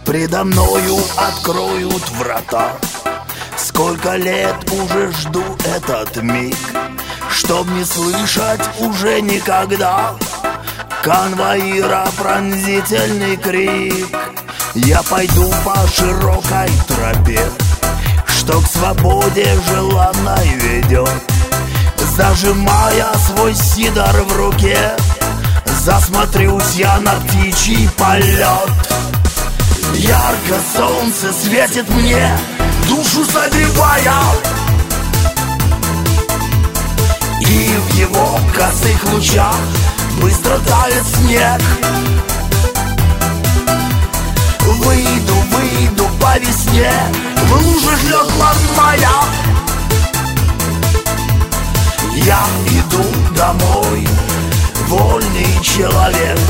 Предо мною откроют врата. Сколько лет уже жду этот миг, чтоб не слышать уже никогда конвоира пронзительный крик. Я пойду по широкой тропе, что к свободе желанной ведет, зажимая свой сидор в руке, засмотрюсь я на птичий полет. Ярко солнце светит мне, душу согревая, и в его косых лучах быстро тает снег. Выйду по весне, в лужах лед моя. Я иду домой, вольный человек.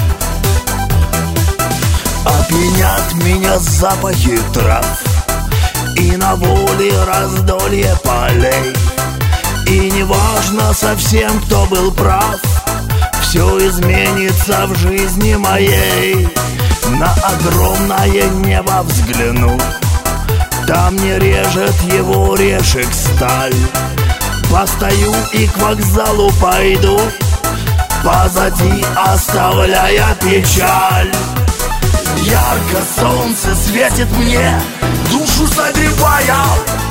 Опьянят меня запахи трав, и на воле раздолье полей. И неважно совсем, кто был прав, все изменится в жизни моей. На огромное небо взгляну, там не режет его решек сталь. Постою и к вокзалу пойду, позади оставляя печаль. Ярко солнце светит мне, душу согревая,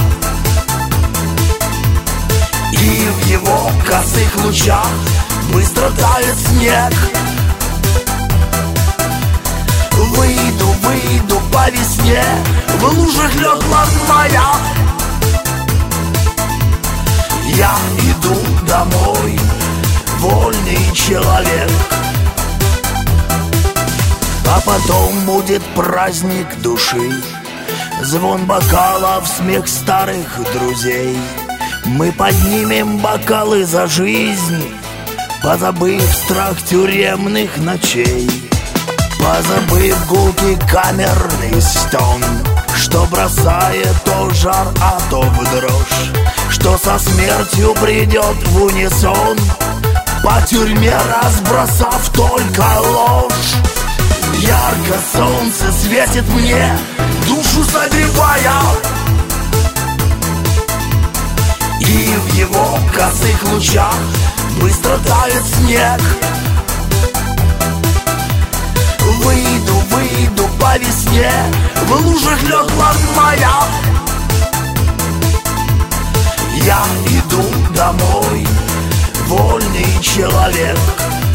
и в его косых лучах быстро тает снег. Выйду по весне, в лужах лед моя. Я иду домой, вольный человек. А потом будет праздник души, звон бокалов, смех старых друзей. Мы поднимем бокалы за жизнь, позабыв страх тюремных ночей, позабыв гулкий камерный стон, что бросает то в жар, а то в дрожь, что со смертью придет в унисон, по тюрьме разбросав только ложь. Ярко солнце светит мне, душу согревая, и в его косых лучах быстро тает снег. Выйду по весне, в лужах лед моя. Я иду домой, вольный человек.